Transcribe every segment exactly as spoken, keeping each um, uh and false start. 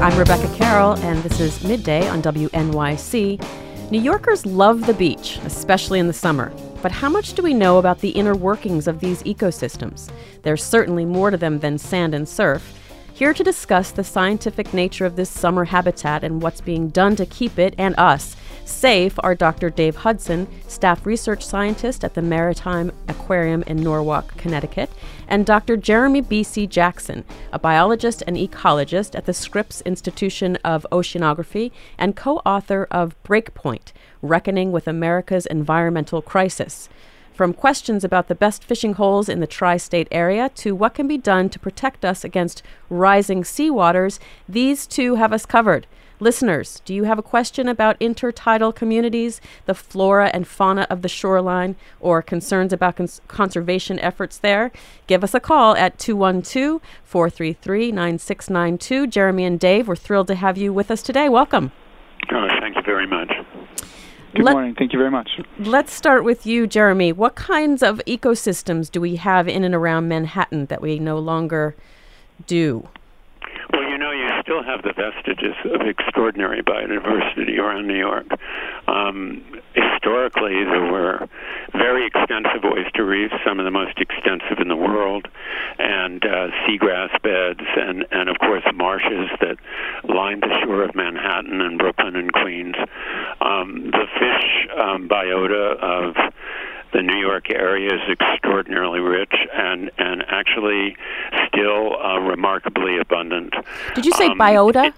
I'm Rebecca Carroll, and this is Midday on W N Y C. New Yorkers love the beach, especially in the summer. But how much do we know about the inner workings of these ecosystems? There's certainly more to them than sand and surf. Here to discuss the scientific nature of this summer habitat and what's being done to keep it and us safe are Doctor Dave Hudson, staff research scientist at the Maritime Aquarium in Norwalk, Connecticut, and Doctor Jeremy B C. Jackson, a biologist and ecologist at the Scripps Institution of Oceanography and co-author of Breakpoint, Reckoning with America's Environmental Crisis. From questions about the best fishing holes in the tri-state area to what can be done to protect us against rising seawaters, these two have us covered. Listeners, do you have a question about intertidal communities, the flora and fauna of the shoreline, or concerns about cons- conservation efforts there? Give us a call at two one two, four three three, nine six nine two. Jeremy and Dave, we're thrilled to have you with us today. Welcome. Oh, thank you very much. Good Let, morning. Thank you very much. Let's start with you, Jeremy. What kinds of ecosystems do we have in and around Manhattan that we no longer do? Well, you know, you still have the vestiges of extraordinary biodiversity around New York. Um, historically, there were very extensive oyster reefs, some of the most extensive in the world, and uh, seagrass beds, and, and, of course, marshes that lined the shore of Manhattan and Brooklyn and Queens. Um, the fish um, biota of the New York area is extraordinarily rich and, and actually still uh, remarkably abundant. Did you say um, biota?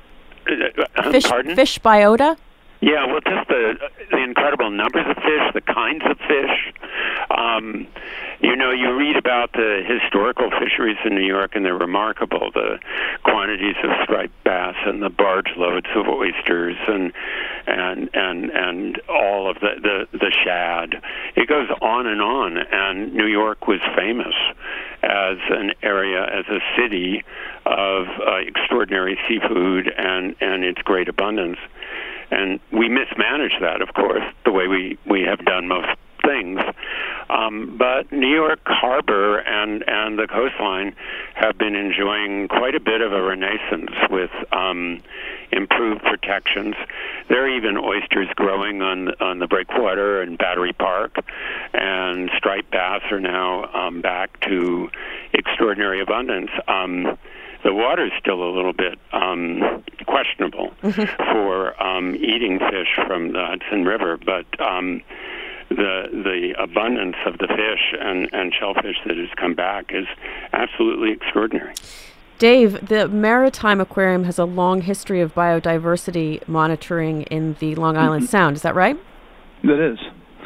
Uh, fish, pardon? fish biota? Yeah, well, just the, the incredible numbers of fish, the kinds of fish. Um, you know, you read about the historical fisheries in New York, and they're remarkable. The quantities of striped bass and the barge loads of oysters and and and and all of the, the, the shad. It goes on and on, and New York was famous as an area, as a city of uh, extraordinary seafood and, and its great abundance. And we mismanage that, of course, the way we, we have done most things. Um, but New York Harbor and, and the coastline have been enjoying quite a bit of a renaissance with um, improved protections. There are even oysters growing on, on the breakwater in Battery Park, and striped bass are now um, back to extraordinary abundance. Um, The water is still a little bit um, questionable for um, eating fish from the Hudson River, but um, the the abundance of the fish and, and shellfish that has come back is absolutely extraordinary. Dave, the Maritime Aquarium has a long history of biodiversity monitoring in the Long Island mm-hmm. Sound. Is that right? That is.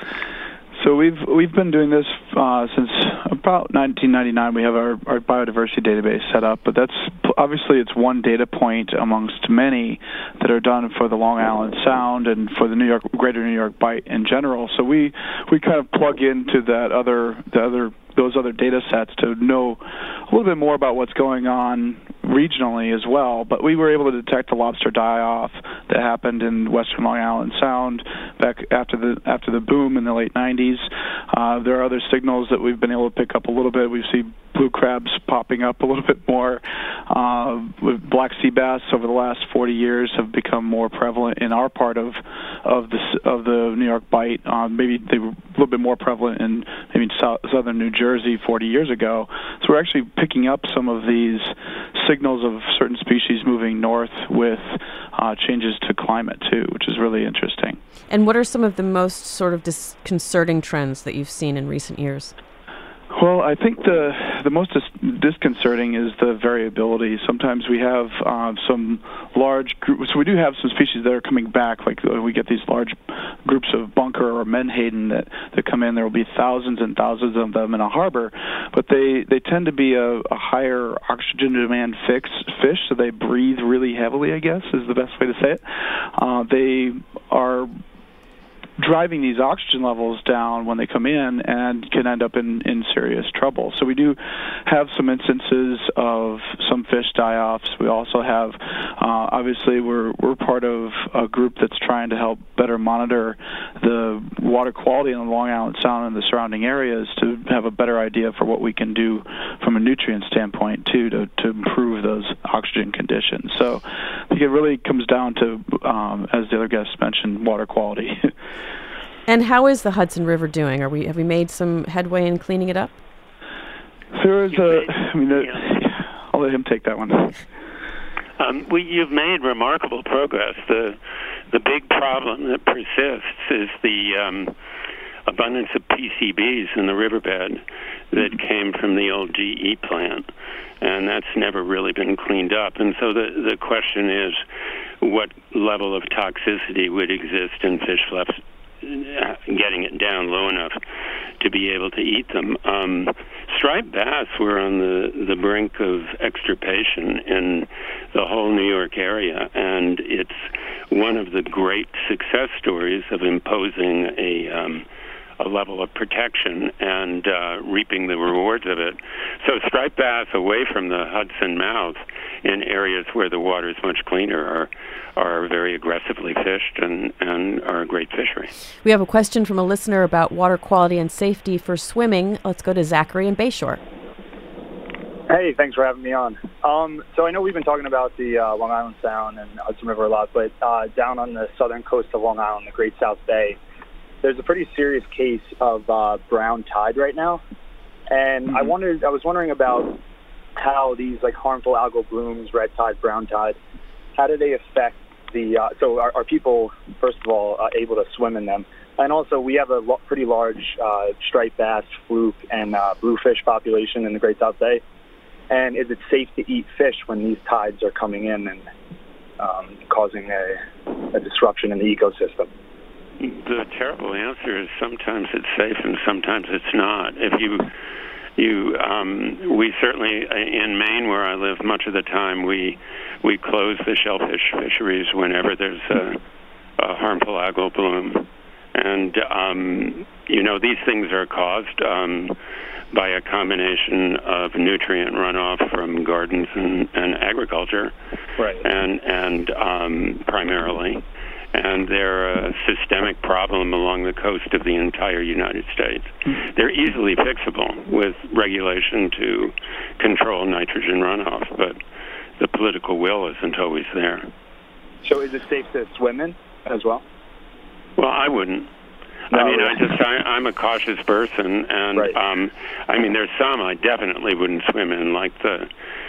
So we've we've been doing this uh, since about nineteen ninety-nine. We have our, our biodiversity database set up, but that's obviously it's one data point amongst many that are done for the Long Island Sound and for the New York Greater New York Bight in general. So we we kind of plug into that other the other those other data sets to know a little bit more about what's going on regionally as well. But we were able to detect a lobster die-off that happened in western Long Island Sound back after the after the boom in the late nineties. Uh, there are other signals that we've been able to pick up a little bit. We see blue crabs popping up a little bit more. Uh, with black sea bass over the last forty years have become more prevalent in our part of of the of the New York Bight. Uh, maybe they were a little bit more prevalent in maybe south, southern New Jersey forty years ago. So we're actually picking up some of these signals of certain species moving north with uh, changes to climate too, which is really interesting. And what are some of the most sort of disconcerting trends that you've seen in recent years? Well, I think the the most dis- disconcerting is the variability. Sometimes we have uh, some large groups. So we do have some species that are coming back. Like uh, we get these large groups of bunker or menhaden that, that come in. There will be thousands and thousands of them in a harbor, but they, they tend to be a, a higher oxygen demand fix, fish, so they breathe really heavily, I guess, is the best way to say it. Uh, they are driving these oxygen levels down when they come in and can end up in, in serious trouble. So we do have some instances of some fish die-offs. We also have, uh, obviously, we're we're part of a group that's trying to help better monitor the water quality in the Long Island Sound and the surrounding areas to have a better idea for what we can do from a nutrient standpoint, too, to, to improve those oxygen conditions. So I think it really comes down to, um, as the other guests mentioned, water quality. And how is the Hudson River doing? Are we have we made some headway in cleaning it up? There is a, I mean, the, I'll let him take that one. Um, we, you've made remarkable progress. The the big problem that persists is the um, abundance of P C Bs in the riverbed that came from the old G E plant, and that's never really been cleaned up. And so the the question is, what level of toxicity would exist in fish flaps, getting it down low enough to be able to eat them. Um, striped bass were on the, the brink of extirpation in the whole New York area, and it's one of the great success stories of imposing a um, a level of protection and uh, reaping the rewards of it. So striped bass away from the Hudson mouth in areas where the water is much cleaner are are very aggressively fished and, and are a great fishery. We have a question from a listener about water quality and safety for swimming. Let's go to Zachary in Bayshore. Hey, thanks for having me on. Um, so I know we've been talking about the uh, Long Island Sound and Hudson River a lot, but uh, down on the southern coast of Long Island, the Great South Bay, there's a pretty serious case of uh, brown tide right now. And mm-hmm. I wondered, I was wondering about how these like harmful algal blooms, red tide, brown tide, how do they affect the, uh, so are, are people, first of all, uh, able to swim in them? And also, we have a lo- pretty large uh, striped bass, fluke, and uh, bluefish population in the Great South Bay. And is it safe to eat fish when these tides are coming in and um, causing a, a disruption in the ecosystem? The terrible answer is sometimes it's safe and sometimes it's not. If you, you, um, we certainly in Maine, where I live, much of the time we we close the shellfish fisheries whenever there's a, a harmful algal bloom, and um, you know these things are caused um, by a combination of nutrient runoff from gardens and, and agriculture, right? And and um, primarily. And they're a systemic problem along the coast of the entire United States. Mm-hmm. They're easily fixable with regulation to control nitrogen runoff, but the political will isn't always there. So is it safe to swim in as well? Well, I wouldn't. No, I mean, right. I just, I, I'm a cautious person, and right. um, I mean, there's some I definitely wouldn't swim in, like the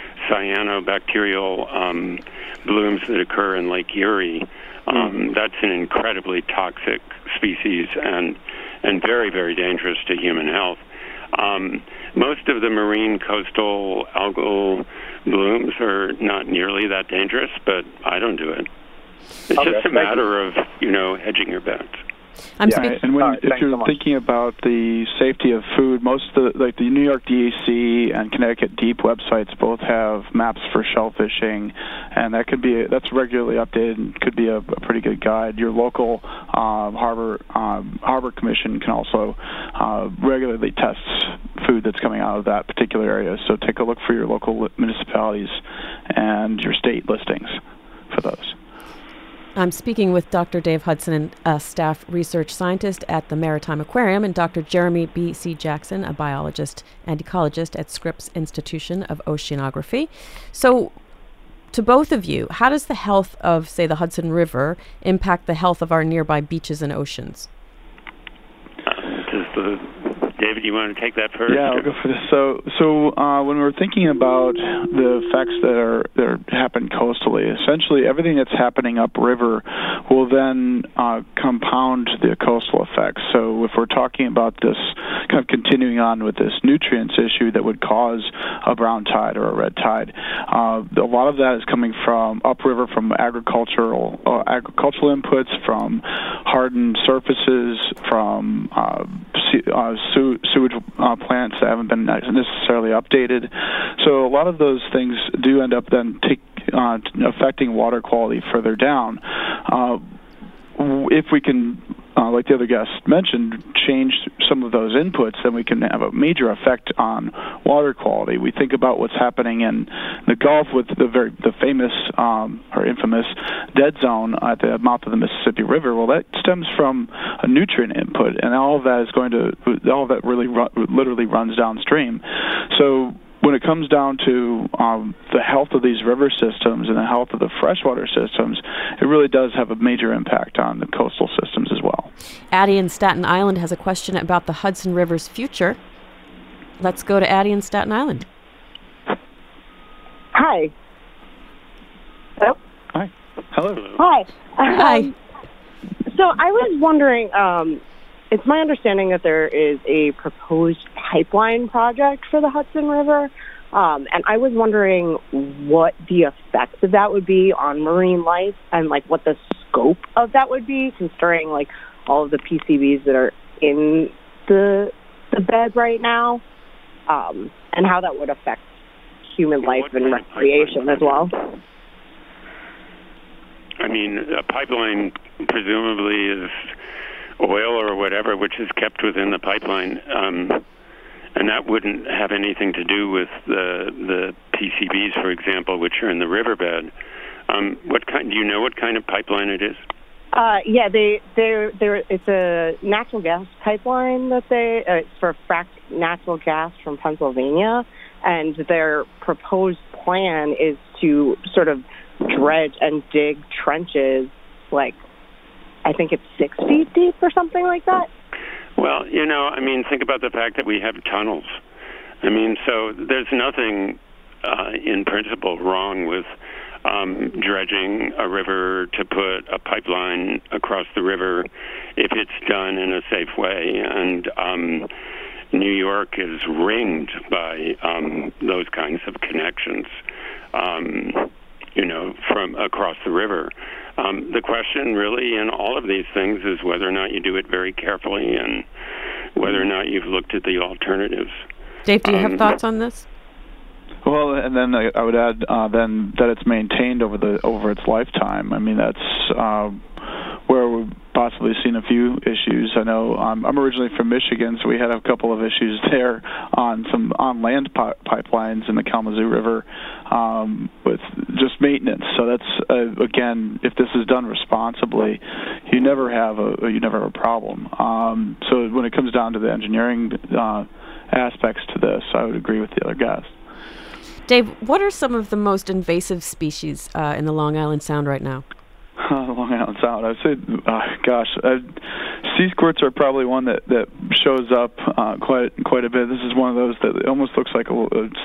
cyanobacterial um, blooms that occur in Lake Erie. Um, mm. That's an incredibly toxic species and and very, very dangerous to human health. Um, most of the marine coastal algal blooms are not nearly that dangerous, but I don't do it. It's okay, just a matter of, you know, hedging your bets. I'm yeah, speaking. and when, right, if you're so thinking about the safety of food, most of the, like the New York D E C and Connecticut Deep websites both have maps for shellfishing, and that could be that's regularly updated and could be a, a pretty good guide. Your local uh, harbor um, harbor commission can also uh, regularly test food that's coming out of that particular area. So take a look for your local municipalities and your state listings for those. I'm speaking with Doctor Dave Hudson, a staff research scientist at the Maritime Aquarium, and Doctor Jeremy B C. Jackson, a biologist and ecologist at Scripps Institution of Oceanography. So, to both of you, how does the health of, say, the Hudson River impact the health of our nearby beaches and oceans? Uh, does the David, you want to take that first? Yeah, I'll go for this. So, so uh, when we're thinking about the effects that are that are, happen coastally, essentially everything that's happening upriver will then uh, compound the coastal effects. So, if we're talking about this kind of continuing on with this nutrients issue that would cause a brown tide or a red tide, uh, a lot of that is coming from upriver, from agricultural uh, agricultural inputs, from hardened surfaces, from uh, uh, sewage uh, plants that haven't been necessarily updated. So a lot of those things do end up then take, uh, affecting water quality further down. Uh, if we can, uh, like the other guest mentioned, change some of those inputs, then we can have a major effect on water quality. We think about what's happening in the Gulf with the very the famous um, or infamous dead zone at the mouth of the Mississippi River. Well, that stems from a nutrient input, and all of that is going to all of that really ru- literally runs downstream. So when it comes down to um, the health of these river systems and the health of the freshwater systems, it really does have a major impact on the coastal systems as well. Addie in Staten Island has a question about the Hudson River's future. Let's go to Addie in Staten Island. Hi. Hello? Hi. Hello. Hi. Hi. Um, so I was wondering, um, it's my understanding that there is a proposed pipeline project for the Hudson River, um, and I was wondering what the effects of that would be on marine life and, like, what the scope of that would be, considering, like, all of the P C Bs that are in the the bed right now, um, and how that would affect human life and recreation as well. I mean, a pipeline presumably is oil or whatever, which is kept within the pipeline, um, and that wouldn't have anything to do with the the P C Bs, for example, which are in the riverbed. Um, what kind? Do you know what kind of pipeline it is? Uh, yeah, they they they it's a natural gas pipeline that they uh, it's for fracked natural gas from Pennsylvania, and their proposed plan is to sort of dredge and dig trenches, like I think it's six feet deep or something like that. Well, you know, I mean, think about the fact that we have tunnels. I mean, so there's nothing uh, in principle wrong with um, dredging a river to put a pipeline across the river if it's done in a safe way. And um, New York is ringed by um, those kinds of connections, um, you know, from across the river. Um, the question really in all of these things is whether or not you do it very carefully and whether or not you've looked at the alternatives. Dave, do you um, have thoughts on this? Well, and then I, I would add uh, then that it's maintained over the over its lifetime. I mean, that's uh, where we've possibly seen a few issues. I know um, I'm originally from Michigan, so we had a couple of issues there on some on-land pi- pipelines in the Kalamazoo River um, with just maintenance. So that's uh, again, if this is done responsibly, you never have a you never have a problem. Um, so when it comes down to the engineering uh, aspects to this, I would agree with the other guys. Dave, what are some of the most invasive species uh, in the Long Island Sound right now? Uh, Long Island Sound. I'd say, uh, gosh, uh, sea squirts are probably one that, that shows up uh, quite quite a bit. This is one of those that almost looks like a,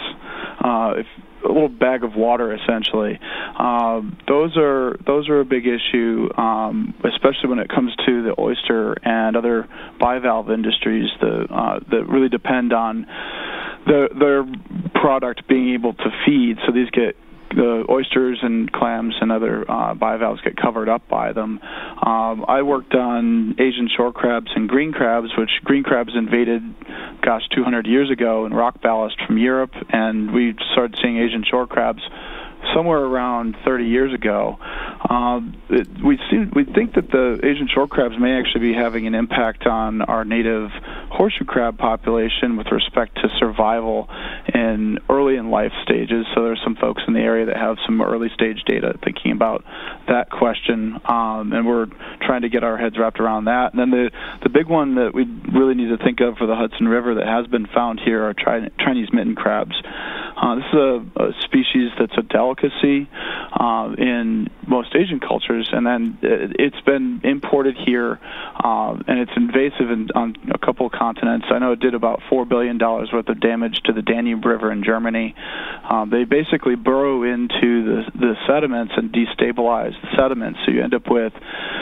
uh, if, a little bag of water, essentially. Uh, those are those are a big issue, um, especially when it comes to the oyster and other bivalve industries that uh, that really depend on the, their product being able to feed. So these get the oysters and clams and other uh, bivalves get covered up by them. Um, I worked on Asian shore crabs and green crabs, which green crabs invaded, gosh, two hundred years ago in rock ballast from Europe, and we started seeing Asian shore crabs somewhere around thirty years ago. Um, it, we see, we think that the Asian shore crabs may actually be having an impact on our native horseshoe crab population with respect to survival in early in life stages. So there's some folks in the area that have some early stage data thinking about that question, um, and we're trying to get our heads wrapped around that. And then the the big one that we really need to think of for the Hudson River that has been found here are tri- Chinese mitten crabs. Uh, this is a, a species that's a delicacy uh, in most Asian cultures, and then it's been imported here, uh, and it's invasive in, on a couple of continents. I know it did about four billion dollars worth of damage to the Danube River in Germany. Um, they basically burrow into the, the sediments and destabilize the sediments, so you end up with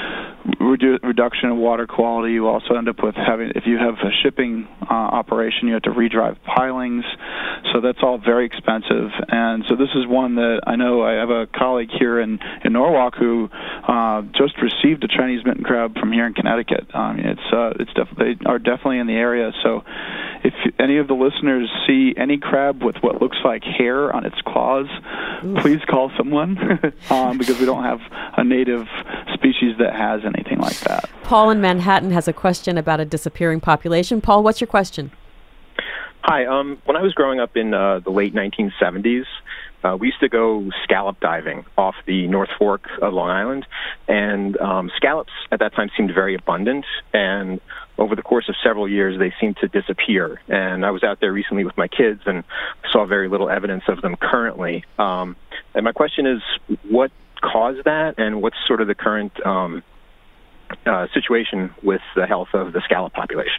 Redu- reduction in water quality. You also end up with having, if you have a shipping uh, operation, you have to redrive pilings. So that's all very expensive. And so this is one that I know I have a colleague here in, in Norwalk who uh, just received a Chinese mitten crab from here in Connecticut. I mean, it's uh, it's def- they are definitely in the area. So if any of the listeners see any crab with what looks like hair on its claws, Oof. please call someone um, because we don't have a native species that has anything like that. Paul in Manhattan has a question about a disappearing population. Paul, what's your question? Hi. Um, when I was growing up in uh, the late nineteen seventies, uh, we used to go scallop diving off the North Fork of Long Island, and um, scallops at that time seemed very abundant, and over the course of several years, they seemed to disappear. And I was out there recently with my kids and saw very little evidence of them currently. Um, and my question is, what caused that, and what's sort of the current um, uh, situation with the health of the scallop population?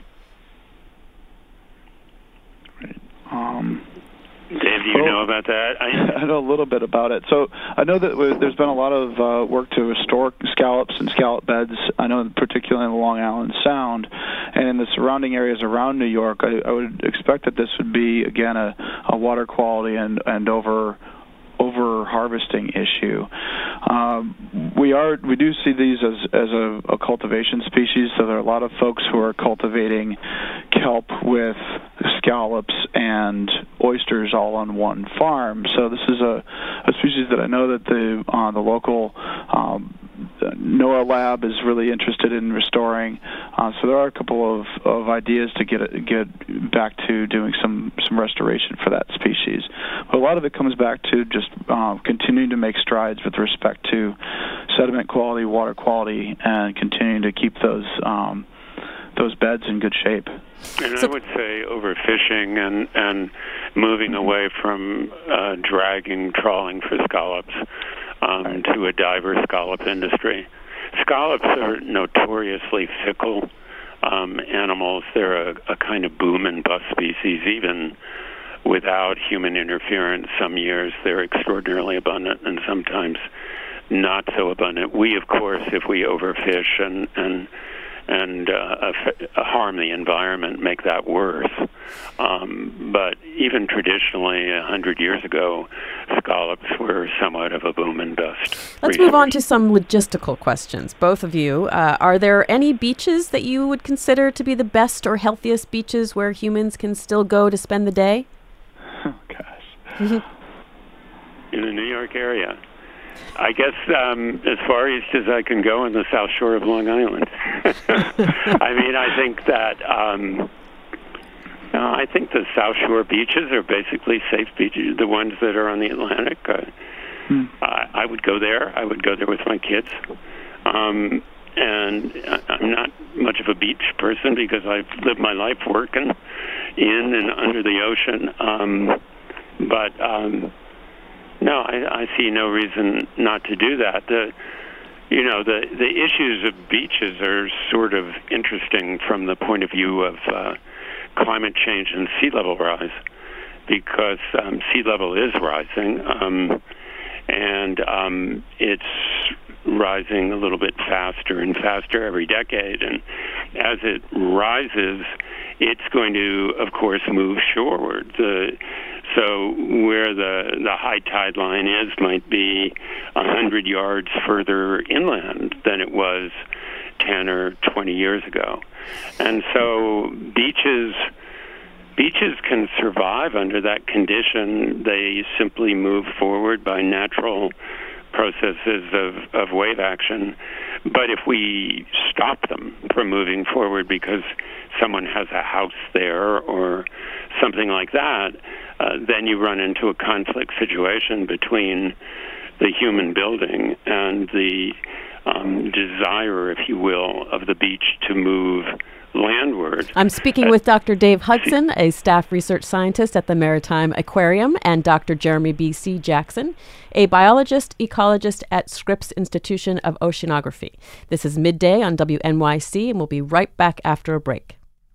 Um, Dave, do you well, know about that? I, I know a little bit about it. So I know that there's been a lot of uh, work to restore scallops and scallop beds. I know particularly in the Long Island Sound and in the surrounding areas around New York. I, I would expect that this would be, again, a, a water quality and, and over over harvesting issue. Um, we are we do see these as as a, a cultivation species. So there are a lot of folks who are cultivating kelp with scallops and oysters all on one farm. So this is a, a species that I know that the uh, the local um, NOAA lab is really interested in restoring. Uh, so there are a couple of, of ideas to get it, get back to doing some, some restoration for that species. But a lot of it comes back to just uh, continuing to make strides with respect to sediment quality, water quality, and continuing to keep those um, those beds in good shape. And I would say overfishing and, and moving away from uh, dragging, trawling for scallops um, to a diver scallop industry. Scallops are notoriously fickle um, animals. They're a, a kind of boom and bust species, even without human interference. Some years they're extraordinarily abundant and sometimes not so abundant. We, of course, if we overfish and, and and uh, harm the environment, make that worse. Um, but even traditionally, a hundred years ago, scallops were somewhat of a boom and bust. Let's resource. move on to some logistical questions. Both of you, uh, are there any beaches that you would consider to be the best or healthiest beaches where humans can still go to spend the day? Oh, gosh. In the New York area. I guess um, as far east as I can go on the South Shore of Long Island. I mean, I think that um, uh, I think the South Shore beaches are basically safe beaches. The ones that are on the Atlantic, uh, hmm. I, I would go there. I would go there with my kids. Um, and I'm not much of a beach person because I've lived my life working in and under the ocean. Um, but um, No, I, I see no reason not to do that. The, you know, the the issues of beaches are sort of interesting from the point of view of uh, climate change and sea level rise, because um, sea level is rising, um, and um, it's rising a little bit faster and faster every decade. And as it rises, it's going to, of course, move shoreward. The, so where the, the high tide line is might be one hundred yards further inland than it was ten or twenty years ago. And so beaches beaches can survive under that condition. They simply move forward by natural processes of, of wave action. But if we stop them from moving forward because someone has a house there or something like that, uh, then you run into a conflict situation between the human building and the um, desire, if you will, of the beach to move landward. I'm speaking with Doctor Dave Hudson, a staff research scientist at the Maritime Aquarium, and Doctor Jeremy B C. Jackson, a biologist, ecologist at Scripps Institution of Oceanography. This is Midday on W N Y C, and we'll be right back after a break.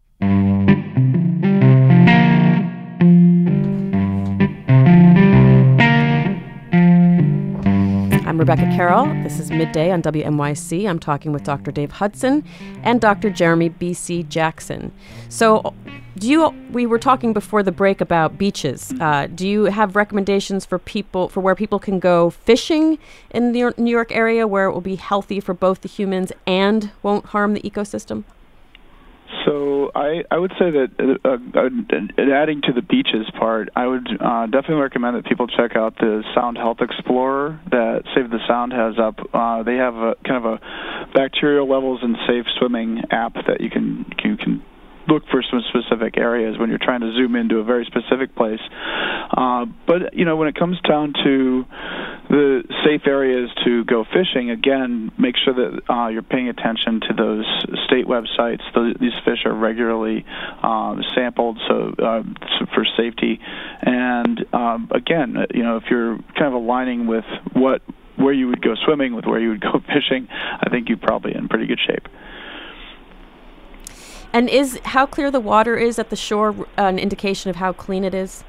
I'm Rebecca Carroll. This is Midday on W N Y C. I'm talking with Doctor Dave Hudson and Doctor Jeremy B C. Jackson. So do you, we were talking before the break about beaches. Uh, do you have recommendations for people, for where people can go fishing in the New York area where it will be healthy for both the humans and won't harm the ecosystem? So I, I would say that uh, uh, adding to the beaches part, I would uh, definitely recommend that people check out the Sound Health Explorer that Save the Sound has up. Uh, they have a kind of a bacterial levels and safe swimming app that you can you can look for some specific areas when you're trying to zoom into a very specific place. Uh, but, you know, when it comes down to the safe areas to go fishing, again, make sure that uh, you're paying attention to those state websites. Those, these fish are regularly um, sampled so, uh, so for safety. And, um, again, you know, if you're kind of aligning with what where you would go swimming with where you would go fishing, I think you're probably in pretty good shape. And is how clear the water is at the shore an indication of how clean it is?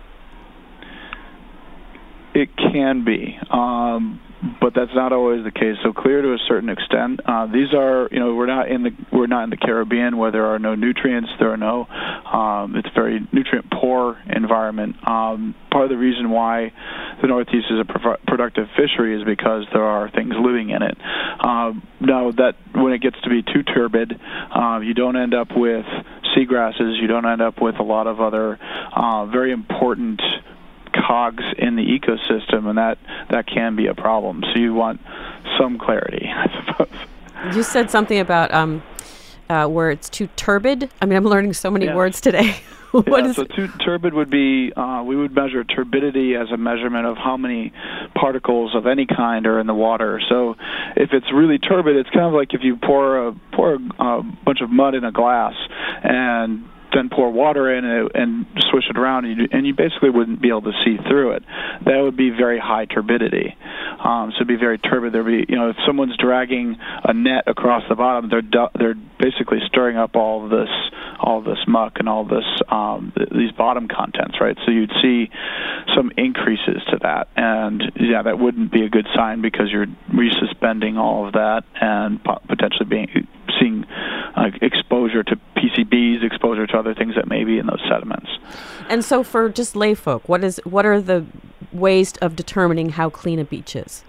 It can be, um, but that's not always the case. So clear to a certain extent. Uh, these are, you know, we're not in the we're not in the Caribbean where there are no nutrients. There are no. Um, it's a very nutrient poor environment. Um, part of the reason why the Northeast is a pro- productive fishery is because there are things living in it. Uh, now that when it gets to be too turbid, uh, you don't end up with seagrasses. You don't end up with a lot of other uh, very important cogs in the ecosystem, and that, that can be a problem. So you want some clarity, I suppose. You said something about um, uh, where it's too turbid. I mean, I'm learning so many yeah. words today. what yeah, is so too turbid would be, uh, we would measure turbidity as a measurement of how many particles of any kind are in the water. So if it's really turbid, it's kind of like if you pour a, pour a, a bunch of mud in a glass and then pour water in and, and swish it around, and you, and you basically wouldn't be able to see through it. That would be very high turbidity. Um, so it'd be very turbid. There'd be, you know, if someone's dragging a net across the bottom, they're du- they're basically stirring up all of this all of this muck and all this um, th- these bottom contents, right? So you'd see some increases to that, and yeah, that wouldn't be a good sign because you're resuspending all of that and po- potentially being seeing uh, exposure to P C Bs, exposure to other things that may be in those sediments. And so for just lay folk, what is what are the ways of determining how clean a beach is?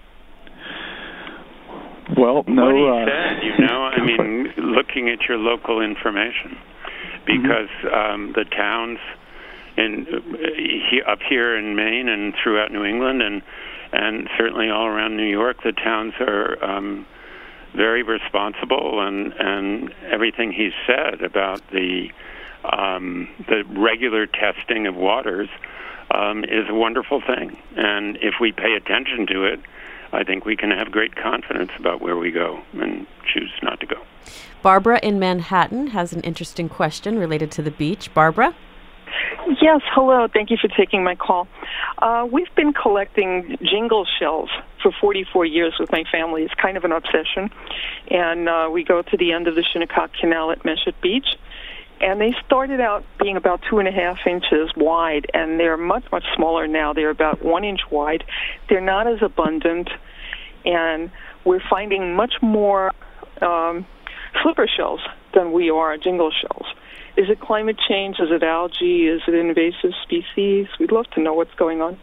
Well, no. What he uh, said, you know, I mean, looking at your local information, because mm-hmm. um, the towns in uh, he, up here in Maine and throughout New England and and certainly all around New York, the towns are um, very responsible, and, and everything he said about the um, the regular testing of waters um, is a wonderful thing. And if we pay attention to it, I think we can have great confidence about where we go and choose not to go. Barbara in Manhattan has an interesting question related to the beach. Barbara? Yes, hello. Thank you for taking my call. Uh, we've been collecting jingle shells for forty-four years with my family. It's kind of an obsession. And uh, we go to the end of the Shinnecock Canal at Meshet Beach. And they started out being about two and a half inches wide, and they're much, much smaller now. They're about one inch wide. They're not as abundant, and we're finding much more um, flipper shells than we are jingle shells. Is it climate change? Is it algae? Is it invasive species? We'd love to know what's going on.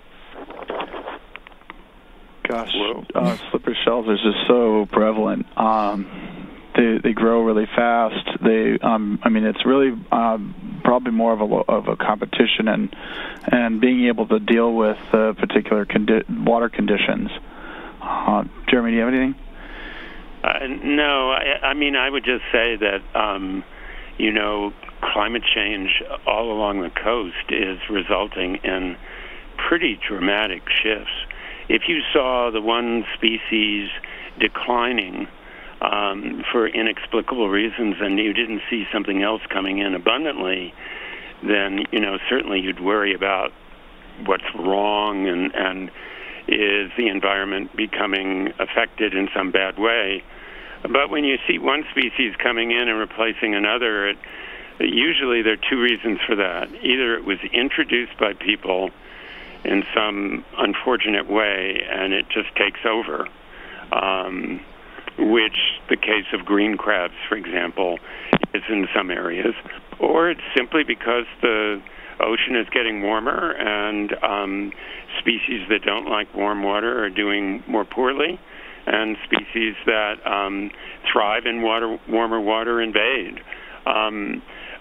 Gosh, uh, slipper shells are just so prevalent. Um, they they grow really fast. They, um, I mean, it's really um, probably more of a of a competition and and being able to deal with uh, particular condi- water conditions. Uh, Jeremy, do you have anything? Uh, no, I, I mean, I would just say that um, you know, climate change all along the coast is resulting in pretty dramatic shifts. If you saw the one species declining um, for inexplicable reasons and you didn't see something else coming in abundantly, then, you know, certainly you'd worry about what's wrong and, and is the environment becoming affected in some bad way. But when you see one species coming in and replacing another, it, usually there are two reasons for that. Either it was introduced by people in some unfortunate way and it just takes over, um, which the case of green crabs, for example, is in some areas, or it's simply because the ocean is getting warmer and um, species that don't like warm water are doing more poorly, and species that um, thrive in water, warmer water invade. Um,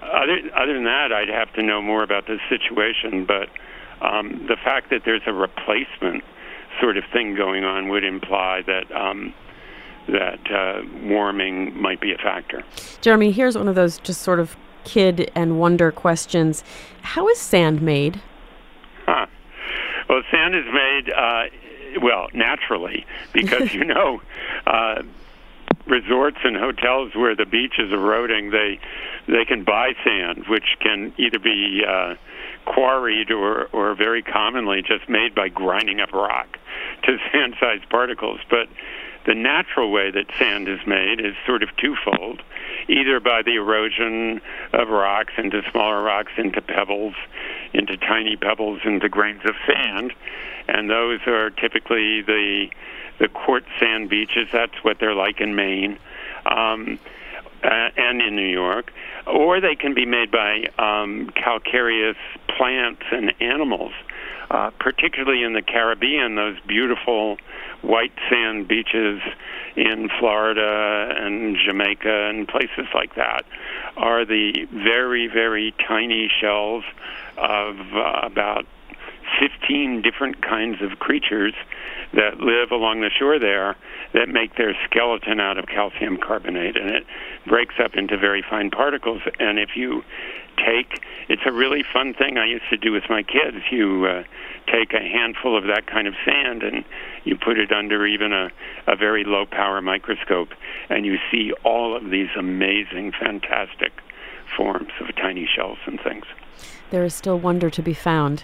other other than that, I'd have to know more about the situation. But um, the fact that there's a replacement sort of thing going on would imply that um, that uh, warming might be a factor. Jeremy, here's one of those just sort of kid and wonder questions. How is sand made? Huh. Well, sand is made, uh, well, naturally, because, you know, uh, resorts and hotels where the beach is eroding, they they can buy sand, which can either be uh, quarried or, or very commonly just made by grinding up rock to sand-sized particles. But the natural way that sand is made is sort of twofold, either by the erosion of rocks into smaller rocks, into pebbles, into tiny pebbles, into grains of sand, and those are typically the the quartz sand beaches. That's what they're like in Maine um, uh, and in New York. Or they can be made by um, calcareous plants and animals, uh, particularly in the Caribbean, those beautiful white sand beaches in Florida and Jamaica and places like that are the very, very tiny shells of uh, about fifteen different kinds of creatures that live along the shore there that make their skeleton out of calcium carbonate, and it breaks up into very fine particles. And if you take, it's a really fun thing I used to do with my kids. You uh, take a handful of that kind of sand and you put it under even a, a very low-power microscope, and you see all of these amazing, fantastic forms of tiny shells and things. There is still wonder to be found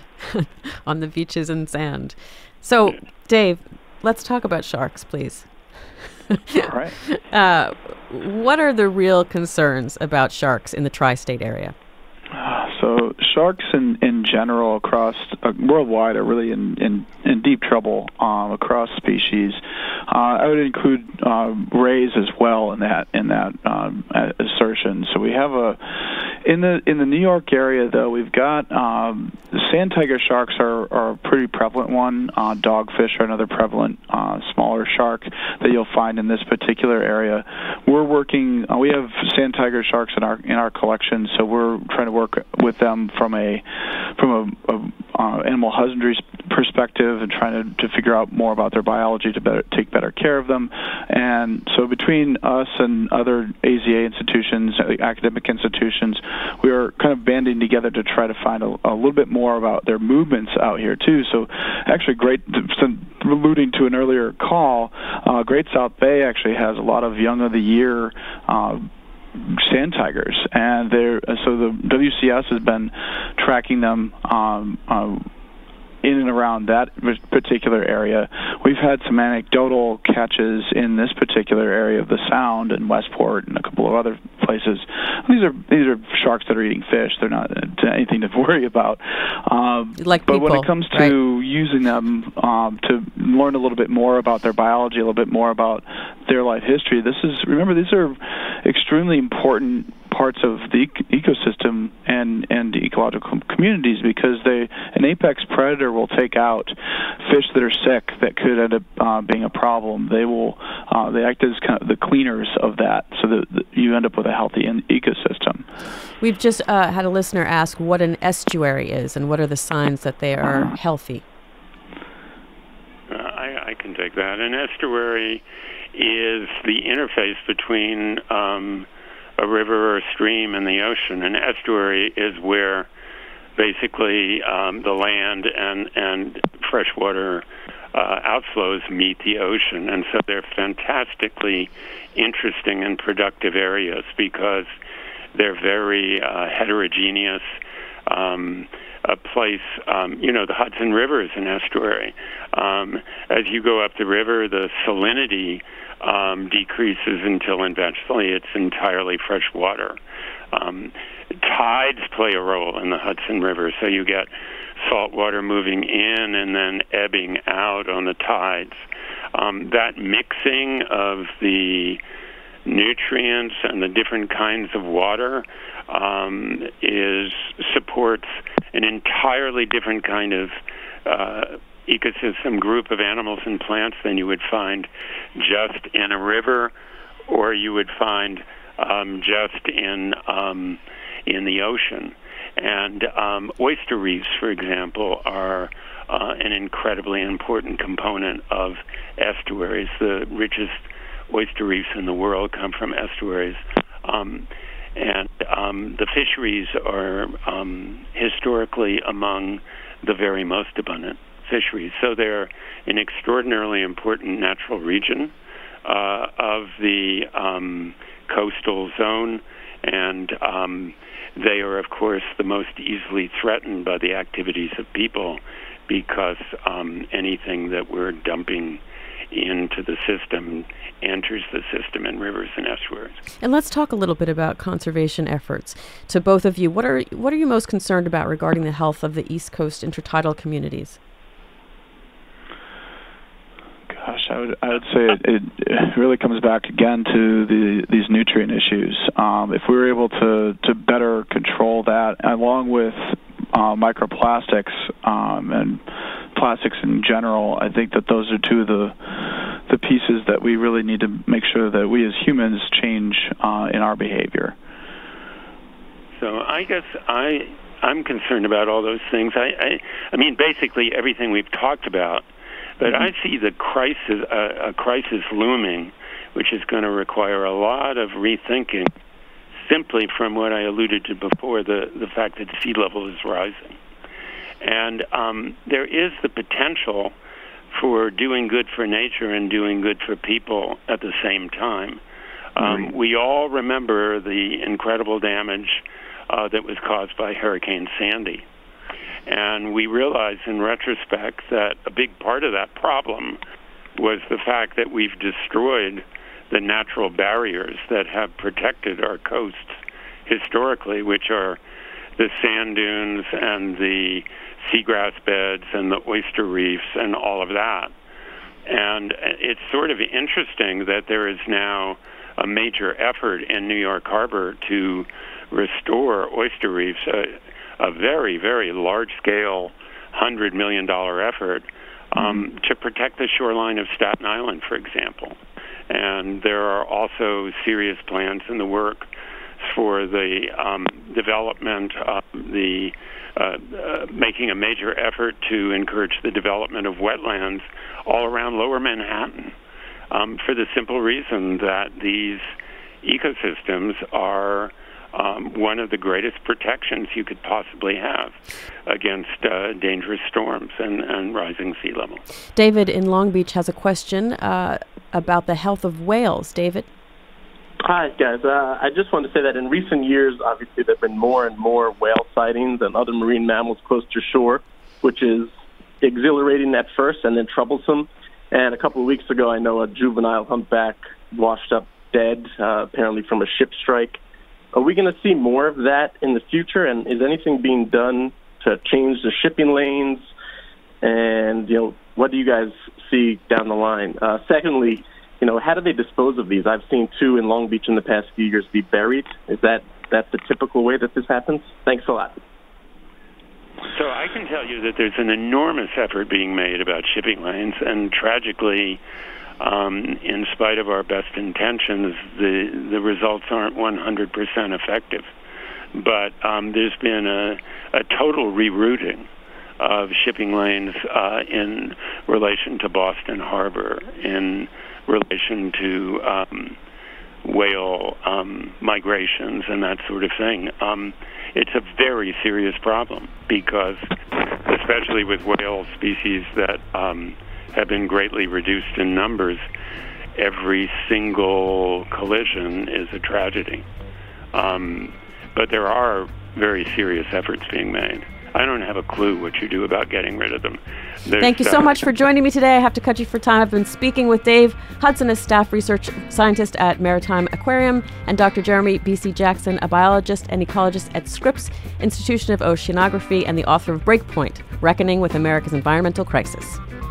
on the beaches and sand. So, Dave, let's talk about sharks, please. All right. Uh, what are the real concerns about sharks in the tri-state area? Uh, so sharks in, in general across uh, worldwide are really in, in, in deep trouble um, across species. Uh, I would include uh, rays as well in that in that um, assertion. So we have a in the in the New York area though we've got um, sand tiger sharks are, are a pretty prevalent one. Uh, dogfish are another prevalent uh, smaller shark that you'll find in this particular area. We're working. Uh, we have sand tiger sharks in our in our collection, so we're trying to work with them from a from a, a uh, animal husbandry perspective and trying to, to figure out more about their biology to better, take better care of them. And so between us and other A Z A institutions, academic institutions, we are kind of banding together to try to find a, a little bit more about their movements out here too. So actually great, alluding to an earlier call, uh, Great South Bay actually has a lot of young of the year uh, sand tigers, and they're so the W C S has been tracking them um, uh, in and around that particular area. We've had some anecdotal catches in this particular area of the Sound in Westport and a couple of other places. These are these are sharks that are eating fish. They're not anything to worry about. Um, like but people, when it comes to right? using them um, to learn a little bit more about their biology, a little bit more about their life history, this is remember these are extremely important parts of the ecosystem and and ecological communities, because they an apex predator will take out fish that are sick that could end up uh, being a problem. They will uh, they act as kind of the cleaners of that, so that, that you end up with a healthy in- ecosystem. We've just uh, had a listener ask what an estuary is and what are the signs that they are uh, healthy. Uh, I, I can take that. An estuary is the interface between um, a river or a stream and the ocean. An estuary is where basically um, the land and, and freshwater uh, outflows meet the ocean. And so they're fantastically interesting and productive areas because they're very uh, heterogeneous. Um, a place, um, you know, the Hudson River is an estuary. Um, as you go up the river, the salinity um, decreases until eventually it's entirely fresh water. Um, tides play a role in the Hudson River, so you get salt water moving in and then ebbing out on the tides. Um, that mixing of the nutrients and the different kinds of water um, is supports an entirely different kind of uh, ecosystem group of animals and plants than you would find just in a river, or you would find um, just in um, in the ocean. And um, oyster reefs, for example, are uh, an incredibly important component of estuaries. The richest oyster reefs in the world come from estuaries. Um, and um, the fisheries are um, historically among the very most abundant fisheries. So they're an extraordinarily important natural region uh, of the um, coastal zone, and um, they are, of course, the most easily threatened by the activities of people, because um, anything that we're dumping into the system enters the system in rivers and estuaries. And let's talk a little bit about conservation efforts. To both of you, what are what are you most concerned about regarding the health of the East Coast intertidal communities? Gosh, I would I would say it, it, it really comes back again to the these nutrient issues. Um, if we were able to, to better control that, along with uh, microplastics um, and plastics in general, I think that those are two of the the pieces that we really need to make sure that we as humans change uh, in our behavior. So I guess I I'm concerned about all those things. I I, I mean basically everything we've talked about. But I see the crisis, uh, a crisis looming, which is going to require a lot of rethinking, simply from what I alluded to before, the, the fact that sea level is rising. And um, there is the potential for doing good for nature and doing good for people at the same time. Um, right. We all remember the incredible damage uh, that was caused by Hurricane Sandy. And we realize in retrospect that a big part of that problem was the fact that we've destroyed the natural barriers that have protected our coasts historically, which are the sand dunes and the seagrass beds and the oyster reefs and all of that. And it's sort of interesting that there is now a major effort in New York Harbor to restore oyster reefs, uh, a very, very large-scale, one hundred million dollars effort um, mm-hmm. to protect the shoreline of Staten Island, for example. And there are also serious plans in the work for the um, development of the, uh, uh, making a major effort to encourage the development of wetlands all around Lower Manhattan, um, for the simple reason that these ecosystems are Um, one of the greatest protections you could possibly have against uh, dangerous storms and, and rising sea level. David in Long Beach has a question uh, about the health of whales. David? Hi, guys. Uh, I just wanted to say that in recent years, obviously, there have been more and more whale sightings and other marine mammals close to shore, which is exhilarating at first and then troublesome. And a couple of weeks ago, I know a juvenile humpback washed up dead, uh, apparently from a ship strike. Are we going to see more of that in the future? And is anything being done to change the shipping lanes? And, you know, what do you guys see down the line? Uh, secondly, you know, how do they dispose of these? I've seen two in Long Beach in the past few years be buried. Is that that's the typical way that this happens? Thanks a lot. So I can tell you that there's an enormous effort being made about shipping lanes, and tragically, Um, in spite of our best intentions, the the results aren't one hundred percent effective. But um, there's been a, a total rerouting of shipping lanes uh, in relation to Boston Harbor, in relation to um, whale um, migrations and that sort of thing. Um, it's a very serious problem because, especially with whale species that um, have been greatly reduced in numbers, every single collision is a tragedy. Um, but there are very serious efforts being made. I don't have a clue what you do about getting rid of them. There's Thank you so much for joining me today. I have to cut you for time. I've been speaking with Dave Hudson, a staff research scientist at Maritime Aquarium, and Doctor Jeremy B C Jackson, a biologist and ecologist at Scripps Institution of Oceanography and the author of Breakpoint, Reckoning with America's Environmental Crisis.